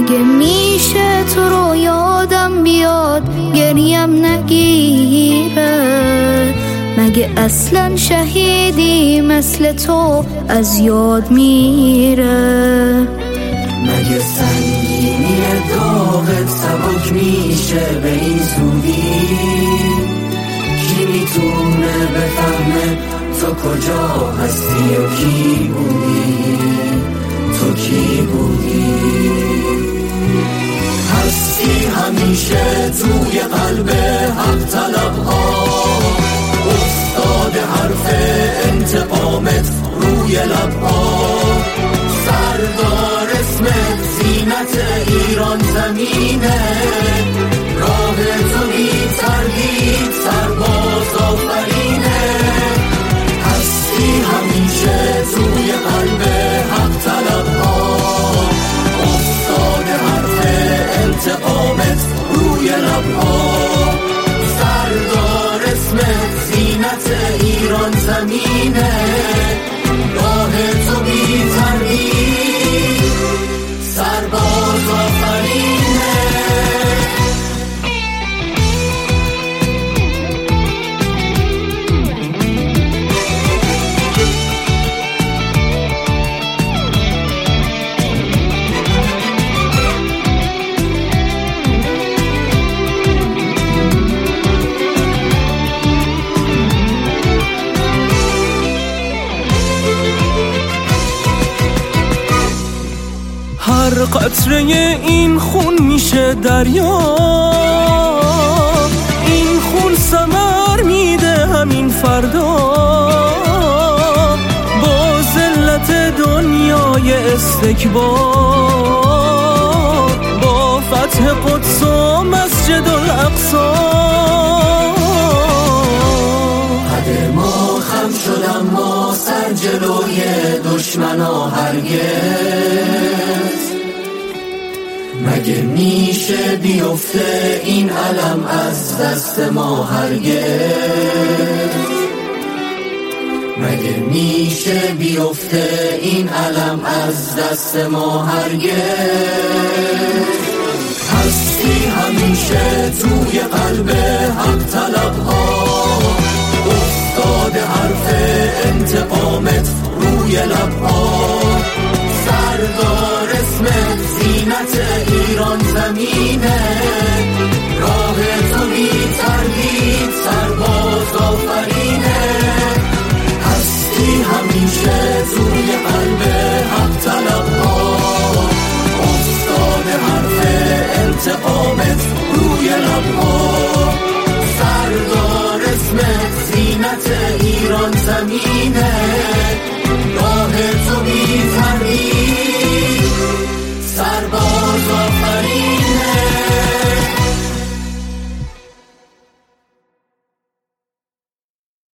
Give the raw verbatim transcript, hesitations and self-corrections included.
مگه میشه تو رو یادم بیاد گریم نگیره؟ مگه اصلا شهیدی مثل تو از یاد میره؟ مگه سنگینی داغت سبک میشه به این زودی؟ کی میتونه بفهمه تو کجا هستی و کی بودی؟ تو کی بودی؟ هستی همیشه توی قلب حق طلب ها، استاد حرف انتقامت روی لب ها، سردار اسمت زینت ایران زمینه، راه تو بی تردید سرباز آفرینه. هستی همیشه توی قلب حق طلب ها، استاد حرف انتقامت روی لب ها، سردار اسمت زینت ایران زمینه، راه تو بی تردید سرباز آفرینه. هر قطره این خون میشه دریا، این خون ثمر میده همین فردا، با ذلت دنیای استکبار، با فتح قدس و مسجد الاقصی. قد ما خم شد اما سر جلوی دشمنا هرگز، مگه میشه بیفته این علم از دست ما هرگز؟ مگه میشه بیفته این علم از دست ما هرگز؟ هستی همیشه توی قلب حق طلب ها، استاد حرف انتقامت روی لب ها، سردار اسمت زینت ایران زمینه،